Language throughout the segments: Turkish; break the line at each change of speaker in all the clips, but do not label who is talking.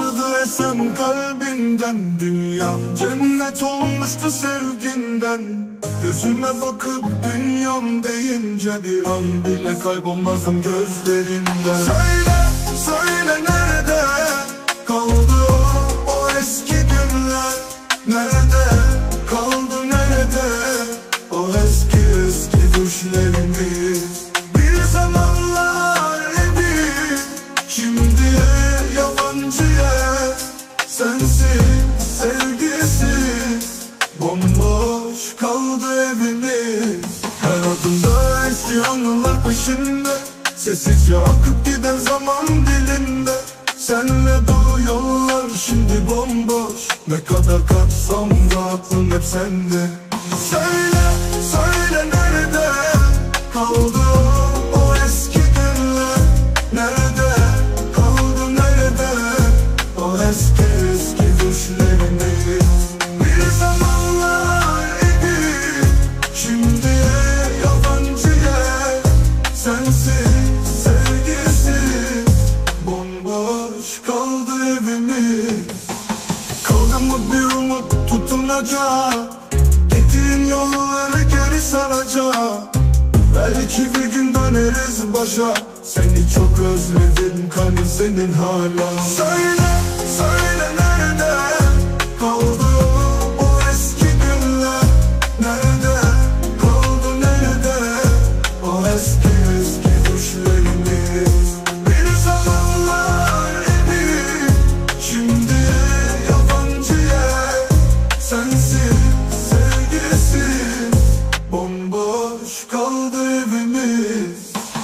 vardı esen kalbinden. Dünyam cennet olmuştu sevginden. Gözüme bakıp dünyam deyince bir an bile kaybolmazdım gözlerinden. Söyle, söyle nerede kaldı o eski günler? Nerede kaldı, nerede o eski düşlerimiz? Bir zamanlar evi, şimdi yabancı yer. Sensiz sevgisi, bomboş kaldı evimiz. Her adımda eski anılar peşinde, sessizce akıp giden zaman dilinde. Senle dolu yollar şimdi bomboş, ne kadar kaçsam da aklım hep sende. Söyle, söyle nerede kaldı o eski günler? Nerede kaldı, nerede o eski düşlerimiz? Bir zamanlar evi, şimdi yabancı yer. Sensiz sevgisi, bomboş kaldı evimiz. Kaldı mı bir umut tutunacak, gittiğin yolları geri saracak. Belki bir gün döneriz başa, seni çok özledim kalbim senin hala. Söyle, söyle nerede kaldı o eski günler? Nerede kaldı, nerede o eski düşlerimiz? Bir zamanlar evi, şimdi yabancı yer. Sensiz sevgisi, bomboş kaldı evimiz.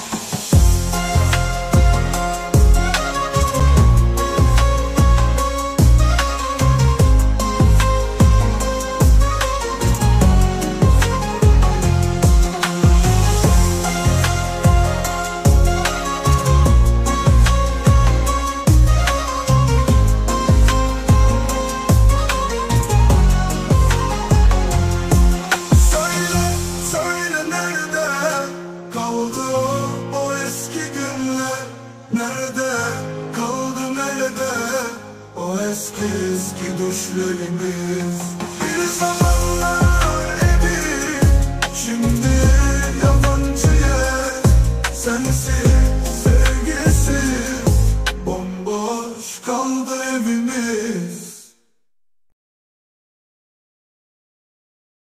Nerede kaldı, nerede o eski düşlerimiz? Bir zamanlar evi, şimdi yabancı yer. Sensiz sevgisi, bomboş kaldı evimiz.